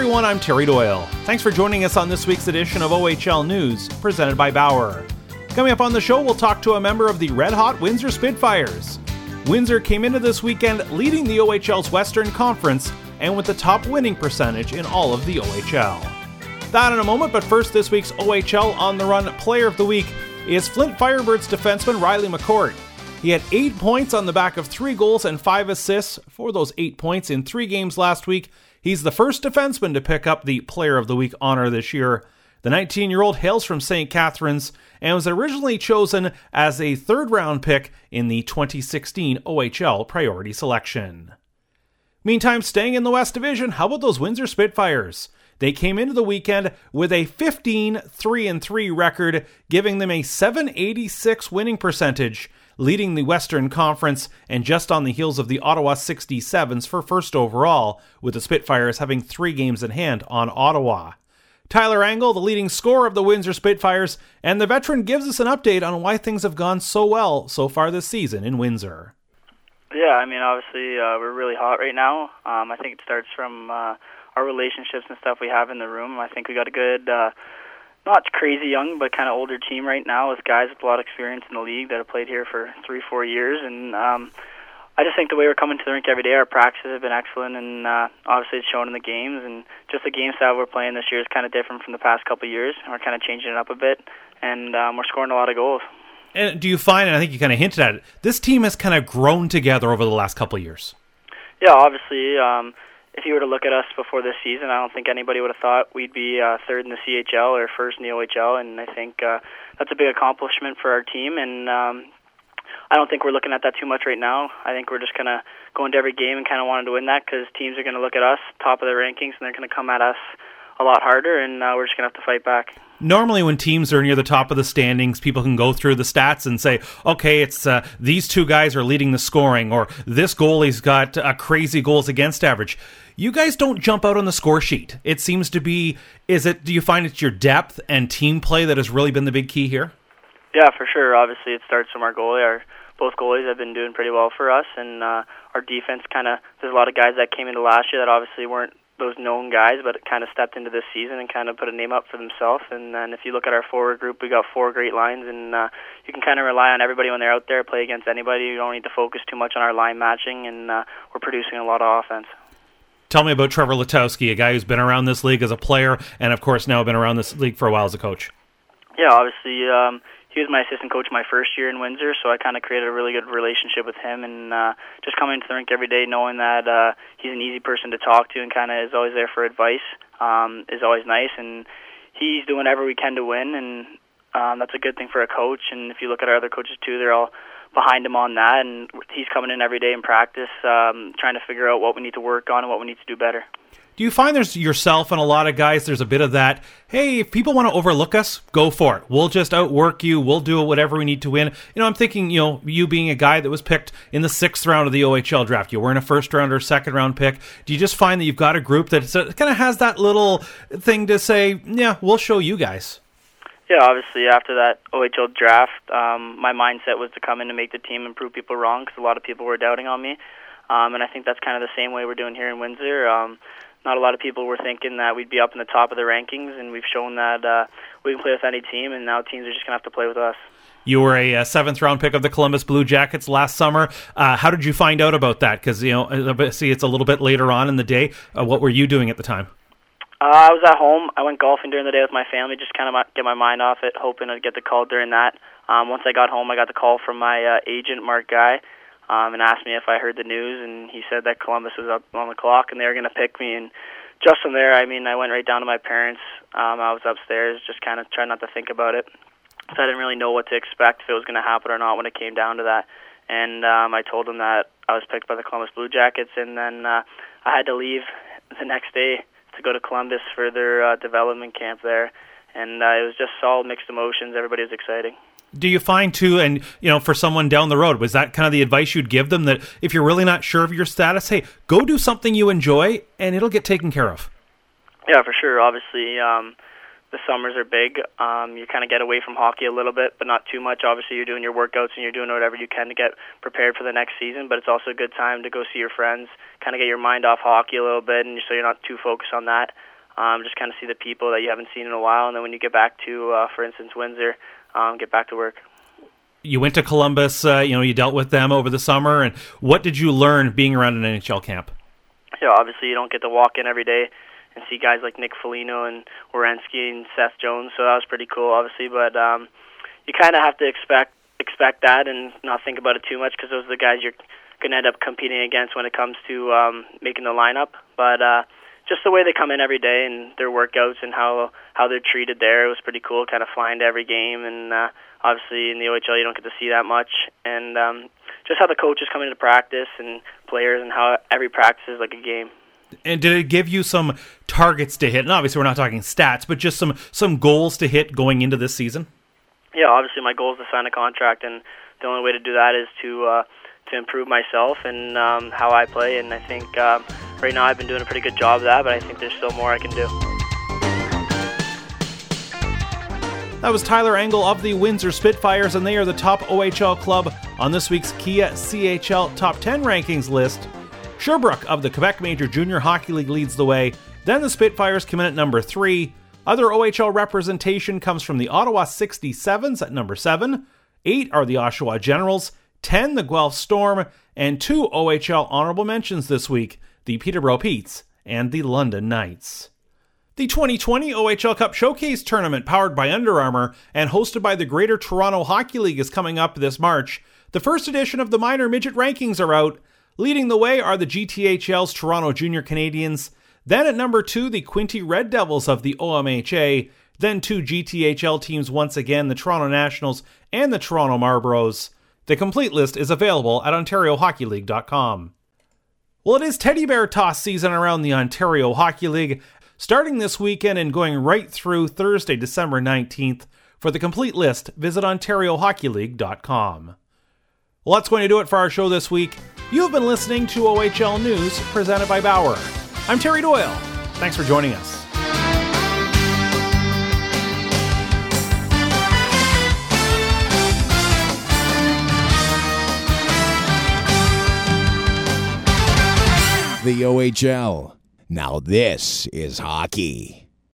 everyone, I'm Terry Doyle. Thanks for joining us on this week's edition of OHL News, presented by Bauer. Coming up on the show, we'll talk to a member of the red-hot Windsor Spitfires. Windsor came into this weekend leading the OHL's Western Conference and with the top winning percentage in all of the OHL. That in a moment, but first, this week's OHL On the Run Player of the Week is Flint Firebirds defenseman Riley McCord. He had 8 points on the back of 3 goals and 5 assists for those 8 points in 3 games last week. He's the first defenseman to pick up the Player of the Week honor this year. The 19-year-old hails from St. Catharines and was originally chosen as a third-round pick in the 2016 OHL priority selection. Meantime, staying in the West Division, how about those Windsor Spitfires? They came into the weekend with a 15-3-3 record, giving them a .786 winning percentage, leading the Western Conference and just on the heels of the Ottawa 67s for first overall, with the Spitfires having 3 games in hand on Ottawa. Tyler Angle, the leading scorer of the Windsor Spitfires, and the veteran gives us an update on why things have gone so well so far this season in Windsor. Yeah, I mean, obviously we're really hot right now. I think it starts from our relationships and stuff we have in the room. I think we got a good, not crazy young, but kind of older team right now with guys with a lot of experience in the league that have played here for 3-4 years. And I just think the way we're coming to the rink every day, our practices have been excellent, and obviously it's shown in the games. And just the game style we're playing this year is kind of different from the past couple of years. We're kind of changing it up a bit, and we're scoring a lot of goals. And do you find, and I think you kind of hinted at it, this team has kind of grown together over the last couple of years? Yeah, obviously. If you were to look at us before this season, I don't think anybody would have thought we'd be third in the CHL or first in the OHL, and I think that's a big accomplishment for our team, and I don't think we're looking at that too much right now. I think we're just kind of going to every game and kind of wanting to win that because teams are going to look at us, top of the rankings, and they're going to come at us a lot harder, and we're just going to have to fight back. Normally when teams are near the top of the standings, people can go through the stats and say, okay, it's these 2 guys are leading the scoring, or this goalie's got a crazy goals against average. You guys don't jump out on the score sheet. It seems to be, do you find it's your depth and team play that has really been the big key here? Yeah, for sure. Obviously it starts from our goalie. Both goalies have been doing pretty well for us, and our defense there's a lot of guys that came into last year that obviously weren't those known guys, but kind of stepped into this season and kind of put a name up for themselves. And then if you look at our forward group, we got 4 great lines, and you can kind of rely on everybody when they're out there, play against anybody. You don't need to focus too much on our line matching, and we're producing a lot of offense. Tell me about Trevor Letowski, a guy who's been around this league as a player and, of course, now been around this league for a while as a coach. Yeah, obviously he was my assistant coach my first year in Windsor, so I kind of created a really good relationship with him, and just coming to the rink every day knowing that he's an easy person to talk to and kind of is always there for advice is always nice, and he's doing whatever we can to win, and that's a good thing for a coach. And if you look at our other coaches too, they're all behind him on that, and he's coming in every day in practice trying to figure out what we need to work on and what we need to do better. Do you find there's yourself and a lot of guys, there's a bit of that, hey, if people want to overlook us, go for it. We'll just outwork you. We'll do whatever we need to win. I'm thinking, you being a guy that was picked in the 6th round of the OHL draft. You weren't a first round or second round pick. Do you just find that you've got a group that kind of has that little thing to say, yeah, we'll show you guys? Yeah, obviously after that OHL draft, my mindset was to come in and make the team and prove people wrong because a lot of people were doubting on me. And I think that's kind of the same way we're doing here in Windsor. Not a lot of people were thinking that we'd be up in the top of the rankings, and we've shown that we can play with any team, and now teams are just going to have to play with us. You were a 7th-round pick of the Columbus Blue Jackets last summer. How did you find out about that? Because, obviously it's a little bit later on in the day. What were you doing at the time? I was at home. I went golfing during the day with my family, just kind of get my mind off it, hoping I'd get the call during that. Once I got home, I got the call from my agent, Mark Guy, and asked me if I heard the news, and he said that Columbus was up on the clock and they were going to pick me. And just from there, I went right down to my parents. I was upstairs, just kind of trying not to think about it. So I didn't really know what to expect, if it was going to happen or not when it came down to that. And I told them that I was picked by the Columbus Blue Jackets, and then I had to leave the next day to go to Columbus for their development camp there. And it was just all mixed emotions. Everybody was excited. Do you find too, and for someone down the road, was that kind of the advice you'd give them, that if you're really not sure of your status, hey, go do something you enjoy and it'll get taken care of? Yeah, for sure. Obviously, the summers are big. You kind of get away from hockey a little bit, but not too much. Obviously, you're doing your workouts and you're doing whatever you can to get prepared for the next season, but it's also a good time to go see your friends, kind of get your mind off hockey a little bit, and so you're not too focused on that. just kind of see the people that you haven't seen in a while, and then when you get back to, for instance, Windsor, get back to work. You went to Columbus, you dealt with them over the summer, and what did you learn being around an NHL camp? Yeah, obviously you don't get to walk in every day and see guys like Nick Foligno and Werenski and Seth Jones, so that was pretty cool, obviously, but you kind of have to expect that and not think about it too much, because those are the guys you're going to end up competing against when it comes to making the lineup, but just the way they come in every day and their workouts and how they're treated there, it was pretty cool, kind of flying to every game, and obviously in the OHL you don't get to see that much, and just how the coaches come into practice and players and how every practice is like a game. And did it give you some targets to hit? And obviously we're not talking stats, but just some goals to hit going into this season? Yeah, obviously my goal is to sign a contract, and the only way to do that is to improve myself and how I play, and I think right now I've been doing a pretty good job of that, but I think there's still more I can do. That was Tyler Engel of the Windsor Spitfires, and they are the top OHL club on this week's Kia CHL Top 10 rankings list. Sherbrooke of the Quebec Major Junior Hockey League leads the way, then the Spitfires come in at number 3. Other OHL representation comes from the Ottawa 67s at number 7. 8 are the Oshawa Generals, 10 the Guelph Storm, and 2 OHL honorable mentions this week, the Peterborough Petes and the London Knights. The 2020 OHL Cup Showcase Tournament, powered by Under Armour and hosted by the Greater Toronto Hockey League, is coming up this March. The first edition of the minor midget rankings are out. Leading the way are the GTHL's Toronto Junior Canadians. Then at number 2, the Quinte Red Devils of the OMHA. Then 2 GTHL teams once again, the Toronto Nationals and the Toronto Marlboros. The complete list is available at OntarioHockeyLeague.com. Well, it is teddy bear toss season around the Ontario Hockey League, starting this weekend and going right through Thursday, December 19th. For the complete list, visit OntarioHockeyLeague.com. Well, that's going to do it for our show this week. You have been listening to OHL News, presented by Bauer. I'm Terry Doyle. Thanks for joining us. The OHL. Now this is hockey.